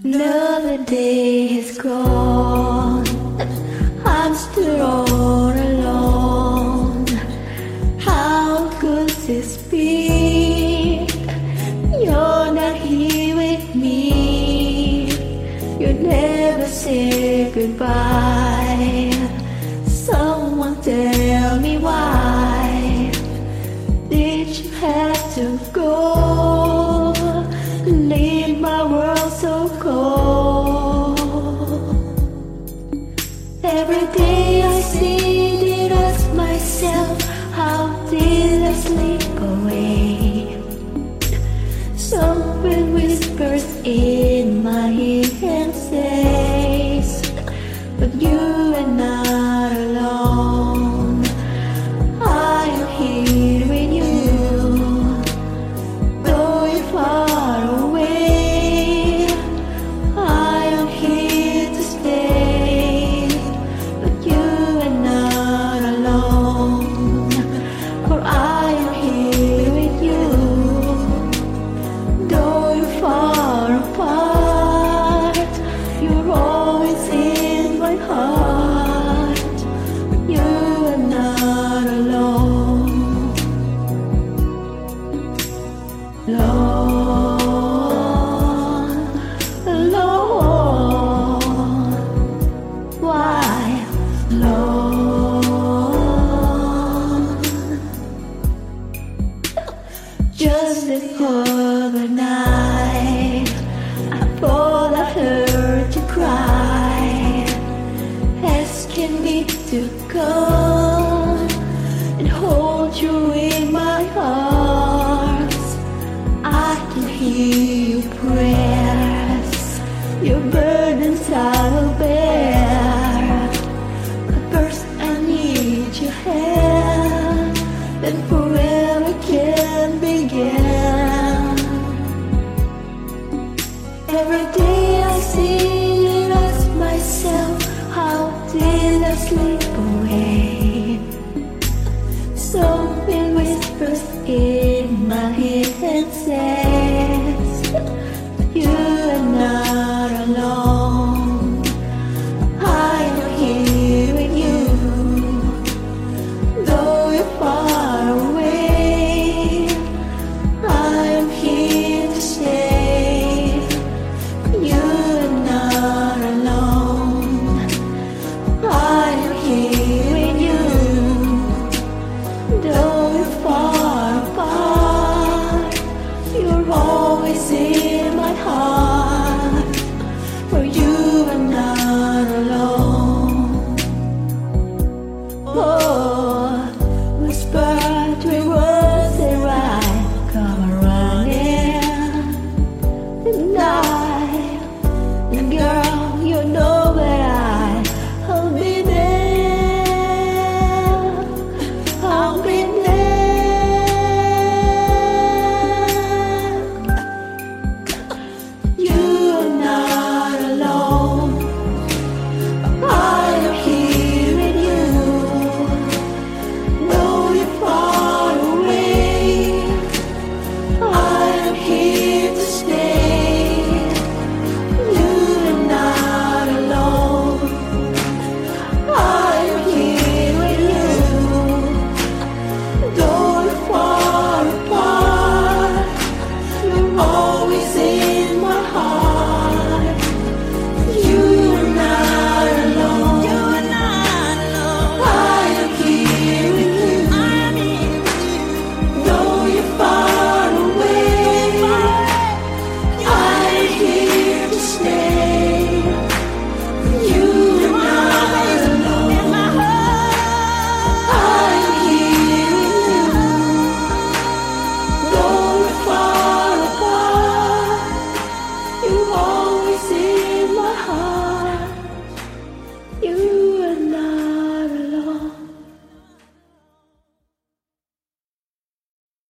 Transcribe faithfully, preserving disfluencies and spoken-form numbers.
Another day has gone, I'm still all alone. How could this be? You're not here with me. You never say goodbye. Someone tell me why did you have to go? Leave my world so cold. Every day I see it, ask myself, how did I slip away? Something whispers in my ear and says, but you are not alone. I am here with you, though you're far away. I am here to stay, but you are not alone. For I am here with you, though you're far apart. You're always in my heart, but you are not alone. Alone, alone. Why alone? Just the other night, I thought I heard you cry, asking me to come and hold you in my arms. I can hear your prayers, your burdens I will bear. But first I need your hand, then forever can begin. Every day I see and ask myself, how did I slip away?